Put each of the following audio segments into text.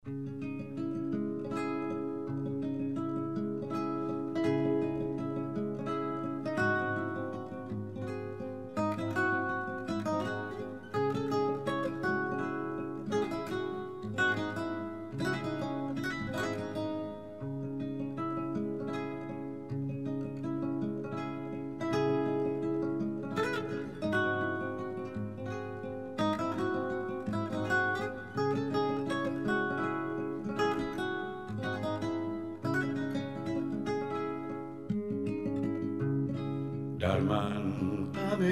در من غم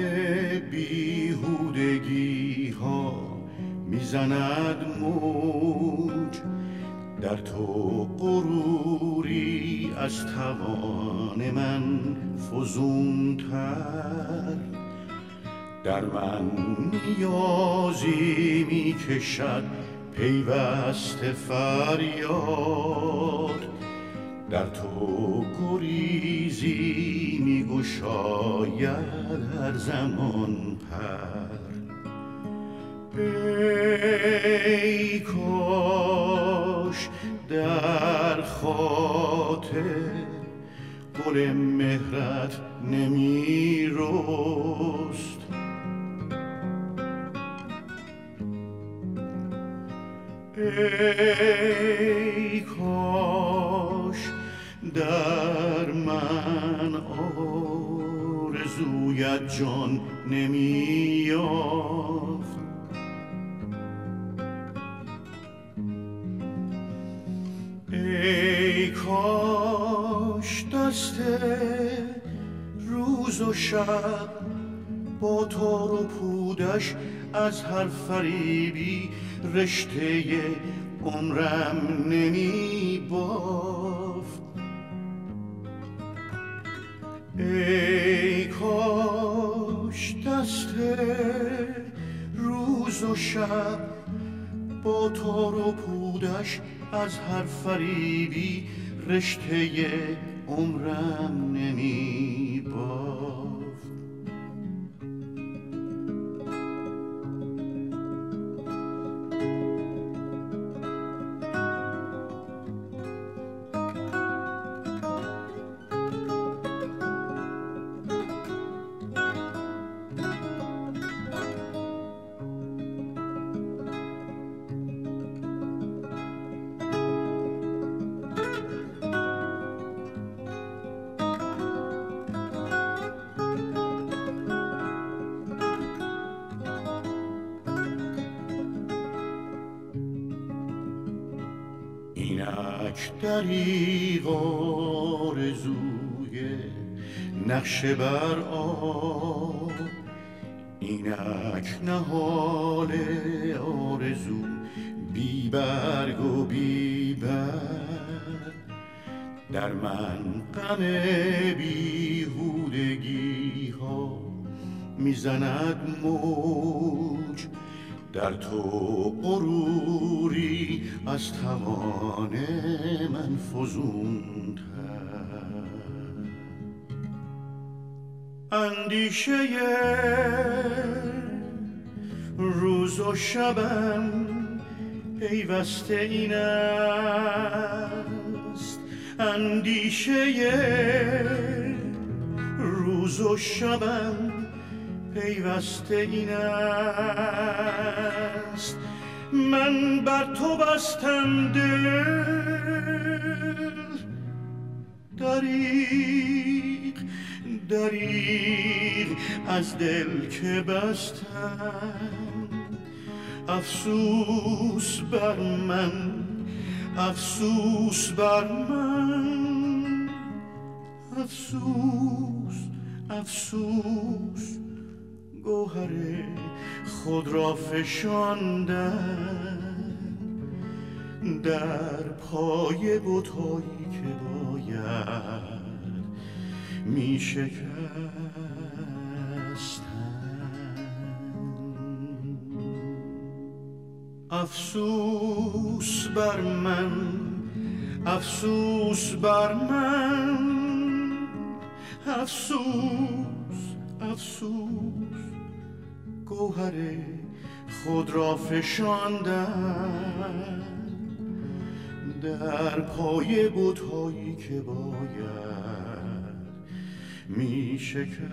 بیهودگی ها میزند موج، در تو غروری از توان من فزونتر. در من نیازی میکشد پیوسته فریاد، در تو گریزی میگشاید هر زمان پر. ای کاش در خاطر گل مهرت نمی رست، ای کاش در من آرزویت جان نمی یافت. ای کاش دست روز و شب با تار و پودش از هر فریبی رشته عمرم نمی بافت. ای کاش دست روز و شب با تار و پودش از هر فریبی رشته عمرم نمی بافت. اینک دریغ آرزوی نقشه بر آب، اینک نهال آرزو بی برگ و بی بر. در من غم بیهودگی ها میزند موج، در تو غروری از توان من فزونتر. اندیشه روز و شبم پیوسته این است، اندیشه روز و شبم پیوسته این است. من بر تو بستم دل، دریغ از دل که بستم. افسوس بر من، افسوس بر من، افسوس گوهر خود را فشاندن در پای بتایی که باید می شکستن. افسوس بر من، افسوس بر من، افسوس گوهر خود را فشاندن در پای بت‌هایی که باید می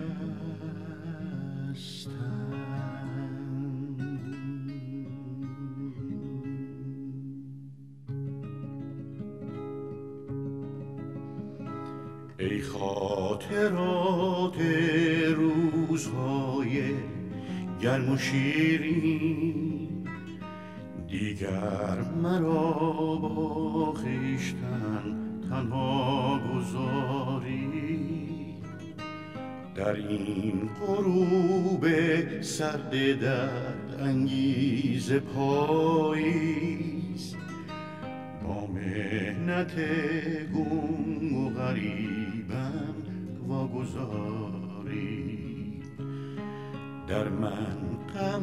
ای خاطرات روزهای گرم و شیرین، دیگر مرا با خویشتن تنها گذاری. در این غروب سرد درد انگیز پاییز، با محنت گم و غریبم واگذاری. در من غم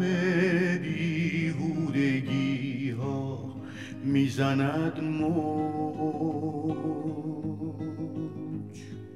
بیهودگی ها میزند موج،